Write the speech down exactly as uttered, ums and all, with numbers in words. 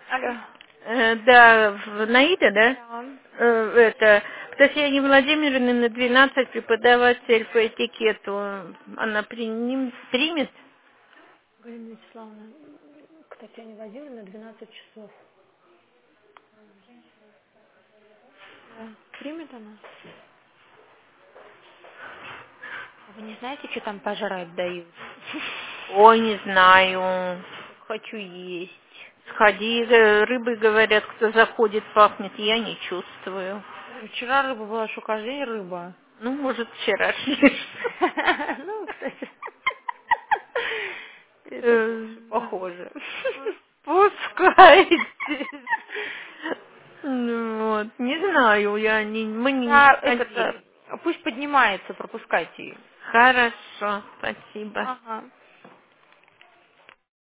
Алло. Э, да, в Наида, да? Да. Э, это, к Татьяне Владимировне на двенадцать преподаватель по этикету. Она приним- примет? Галина Вячеславовна, к Татьяне Владимировне на двенадцать часов. Да. Примет она? А вы не знаете, что там пожрать дают? Ой, не знаю. Хочу есть. Сходи, э, рыбы, говорят, кто заходит, пахнет, я не чувствую. Вчера рыба была, что каждый день рыба. Ну, может, вчерашний. Ну, кстати. Это Э, больше похоже. Пускайте. Ну, вот, не знаю, я не, мы не, не Да, ходили. это, пусть поднимается, пропускайте ее. Хорошо, спасибо. Ага.